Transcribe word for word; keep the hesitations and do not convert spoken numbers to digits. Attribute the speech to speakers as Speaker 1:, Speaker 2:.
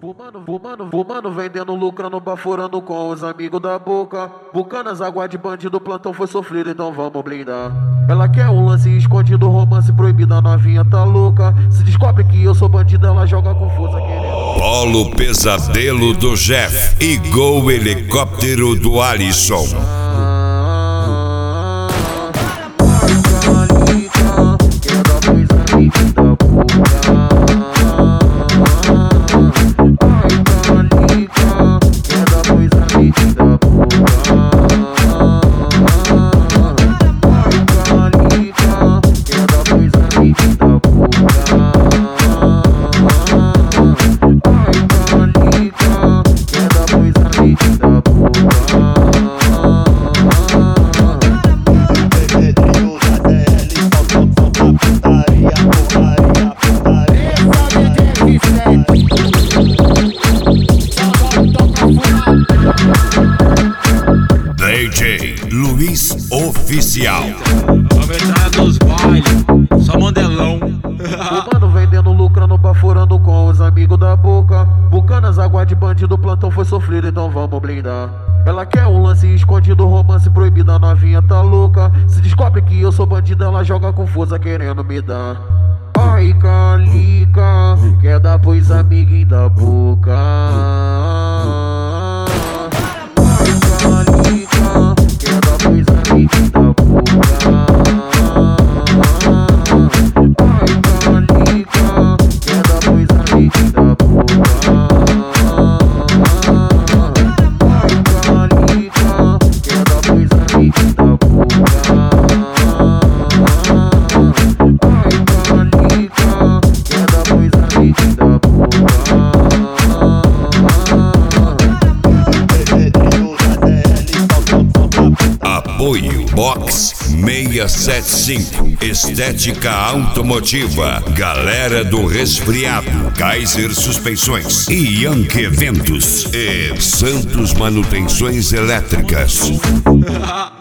Speaker 1: Fumando, fumando, fumando, vendendo, lucrando, baforando com os amigos da boca. Bucanas, água de bandido, plantão foi sofrido, então vamos blindar. Ela quer um lance escondido, romance proibido, a novinha tá louca. Se descobre que eu sou bandido, ela joga com força querendo.
Speaker 2: Polo Pesadelo do Jeff e Gol Helicóptero do Alisson. D J Luiz Oficial.
Speaker 3: Aumentar dos bailes, só modelão.
Speaker 1: Fumando, vendendo, lucrando, baforando com os amigos da boca. Bucanas, água de bandido, plantão foi sofrido, então vamos blindar. Ela quer um lance escondido, romance proibido, a novinha tá louca. Se descobre que eu sou bandido, ela joga com força querendo me dar. Ai, calica, quer dar pros amiguinhos da boca.
Speaker 2: Apoio Box seiscentos e setenta e cinco, Estética Automotiva, Galera do Resfriado, Kaiser Suspensões, Yankee Eventos e Santos Manutenções Elétricas.